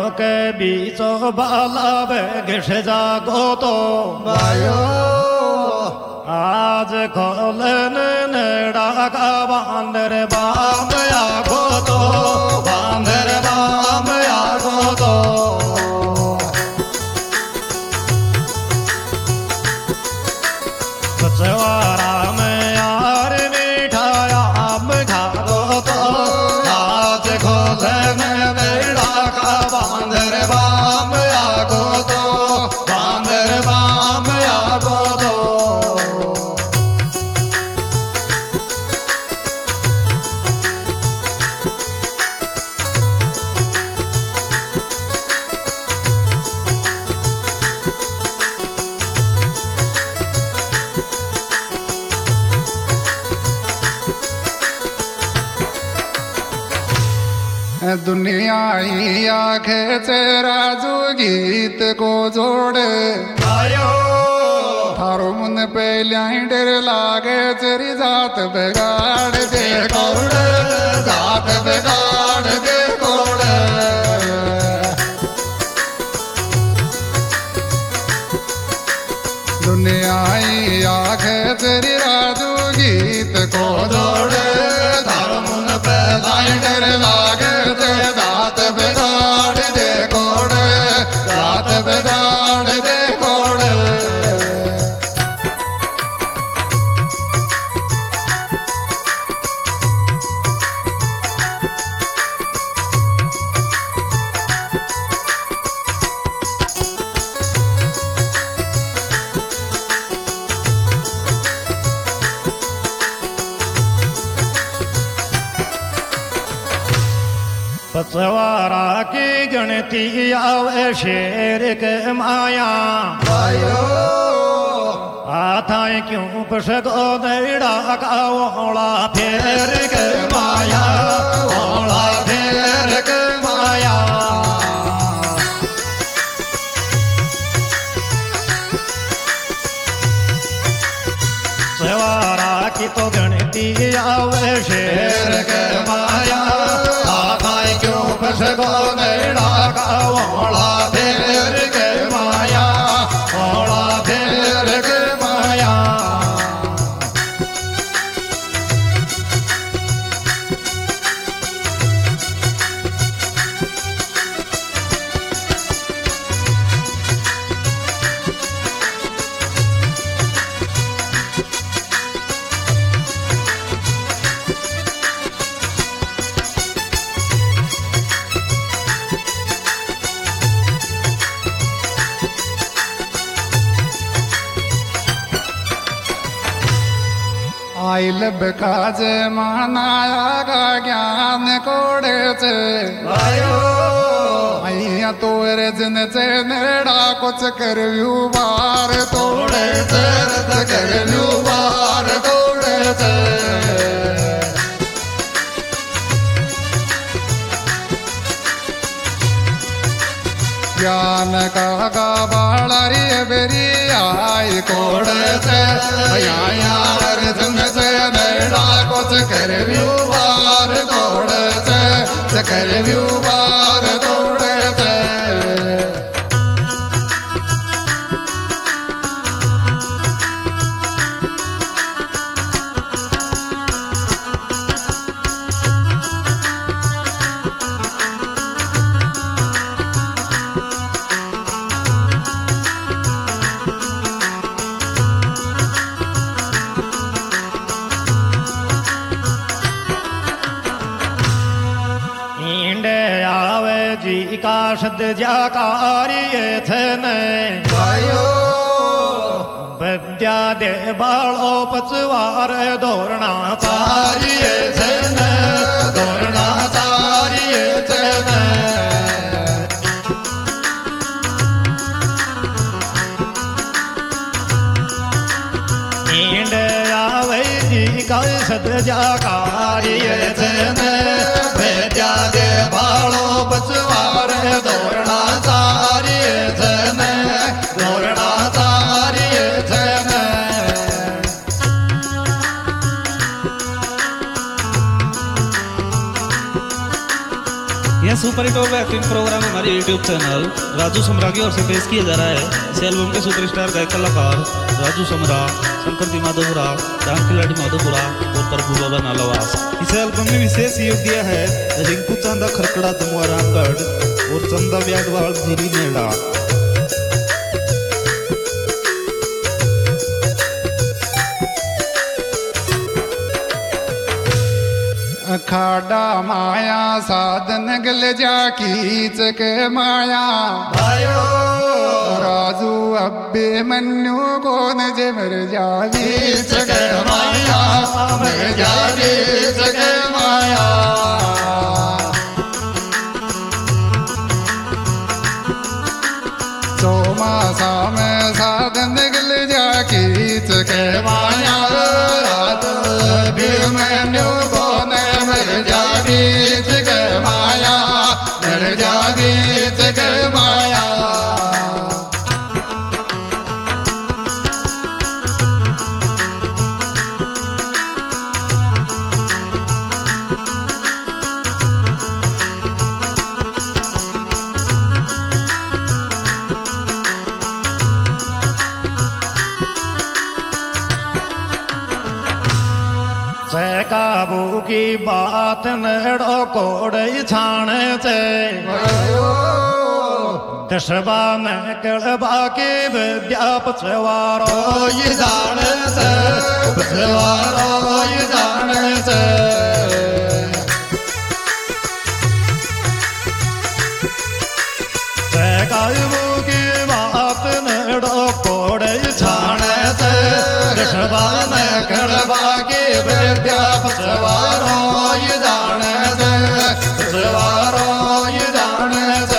के बीचो बाला बेगिश जागो तो भाइयो आज खोलन नेड़ा का बांदर बाम आगो तो बांदर बाम आगो तो सचवारा में यार मिठाया आम खागो तो आज खोलन नेड़ा का बांदर बाम आगो तो बांदर बाम आगो तो दुनिया ही आखे तेरा जो गीत को जोड़े आयो थारो मुन पे डर लागे तेरी जात बिगाड़ दे कोड़े जात बिगाड़ दे कोड़े दुनिया ही आखे तेरी राजू गीत को जोड़े थारो मुन पे डर लागे तेरी जात बिगाड़ दे कोड़े जात बिगाड़ दे कोड़े पचवारा की गणती आवे शेर के माया भाइयो आथाएं क्यों पसगो देड़ा का ओला फेर के माया ओला फेर के माया सवारा की तो गणती आवे शेर के माया आथाएं क्यों पसगो देड़ा का ओला फेर के माया ओला फेर के माया आइल काज मानाया का ज्ञान कोड़े से भाइयो अइया तोरे जिन से नेड़ा कुछ कर बार तोड़े से कर बार तोड़े से ज्ञान का बाड़ी बेरी आई कोड़े से यार जिन से नेड़ा कुछ कर बार तोड़े से कर बार तोड़े से ईंडे आवे जी का शब्द जाकारिये थे ने भाइयो विद्या दे बालो पचवार दौड़ना तारिये थे ने दौड़ना तारिये थे ने ईंडे आवे जी का शब्द जाकारिये थे ने विद्या दे बालो पचवार दौड़ना तारिये थे ने दौड़ना तारिये थे ने यह सुपरहिट और एक्टिंग प्रोग्राम हमारे यूट्यूब चैनल राजू समरा की ओर से पेश किया जा रहा है। इस एल्बम के सुपरस्टार गायक कलाकार राजू समरा, शंकर दी माधोपुरा, राम खिलाड़ी माधोपुरा और प्रभु बाबा नालावास। इस एल्बम में विशेष योग दिया है रिंकू चांदा खरकड़ा दमुआ रामगढ़ और चंदा व्याडवाल धीरी नेड़ा। अखाड़ा माया साधन गल जा खींच के माया राजू अब्बे मन्नू कौन जे मर जावी के माया मर जावी के माया। चौमासा में साधन गल जा खींच के माया राजू अब्बे मन्नू माया मर जागी जग माया। काबू की बात नेड़ो कोड़ई छाने से कस्बा में कड़बा की विद्या पछवारो ये जाने से पछवारो ये जाने से। काबू की बात नेड़ो कोड़ई छाने से कस्बा में कड़बा की विद्या पछवारो ये जाने से पछवारो ये जाने से।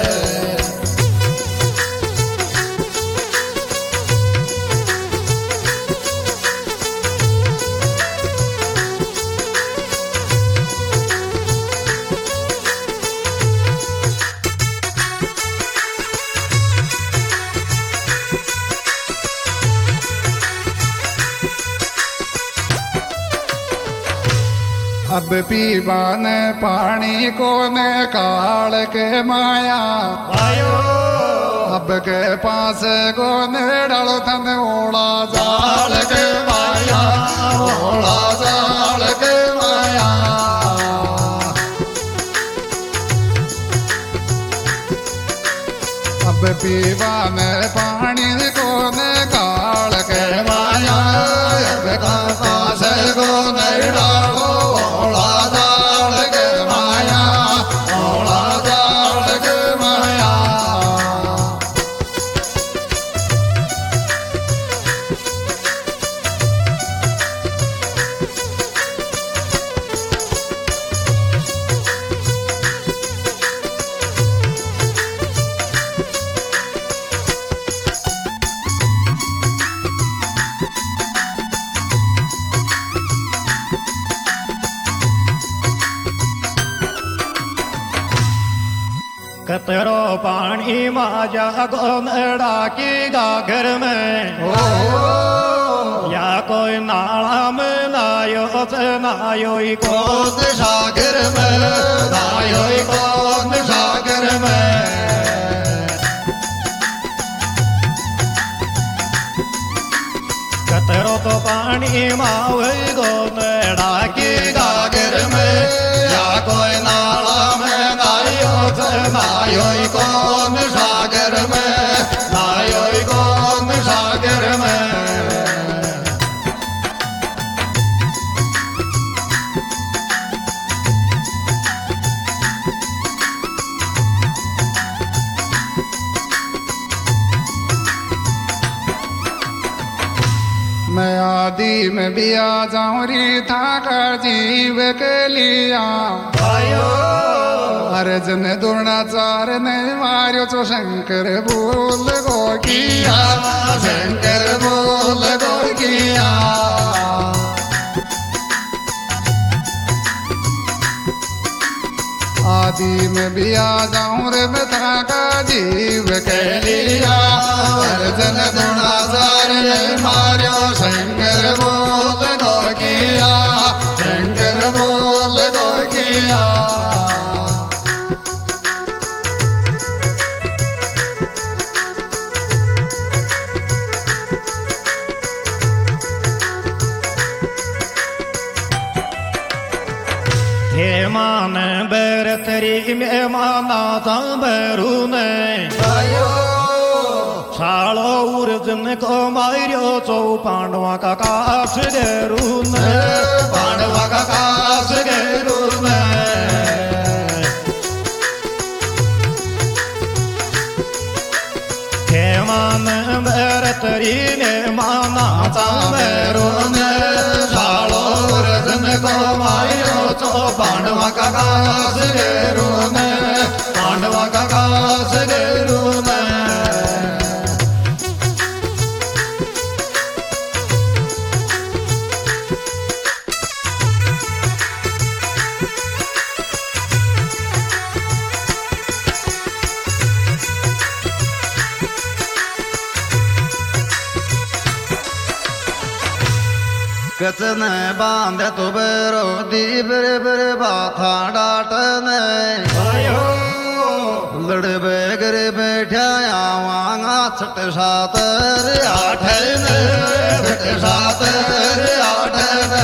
अब पीवान पानी को न काल के माया आयो अब के पास को न डालो तन ओला जाल के माया ओला जाल के माया। अब पीवान पानी को न काल के माया अब के पास को न डालो कतरो पानी माजा गोमेड़ा की गागर में या कोई नाला में नायो से नायो कौन सागर में नायो कौन सागर में। कतरो तो पानी मावे गोमेड़ा की गागर में या कोई नाला में नायो कौन सागर में नायो कौन सागर में। मैं आदि में भी आ जाऊं री था कर जीव के लिया अर्जुन द्रोणाचार्य ने मारियो तो शंकर बोल गो किया शंकर बोल गो किया। आदि में भी आ जाऊं रे मैं था जीव के लिया अर्जुन द्रोणाचार्य ने मारियो शंकर बोल गो किया शंकर बोल गो किया। खेमान बैर तेरी मेहमाना तांबरू ने शालो उर्जन को मारियो चौ पांडवा का काश गेरू ने पांडवा का काश गेरू ने खेमान बैर तेरी मेहमाना तांबरू ने शालो उर्जन को मारियो चौ पांडवा का काश गेरू ने पांडवा का काश गेरू ने कचने बांधे तो बेरो दी बरे बरे बाथा डाटने लड़ बेगरे बैठा आवांगा छठ सातर आठने छठ सातर आठने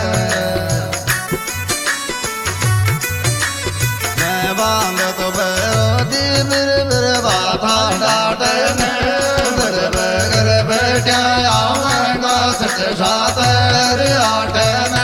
मैं बांधे तो बेरो दी बरे बरे बाथा डाटने लड़ बेगरे बैठा आवांगा छठ सातर आठने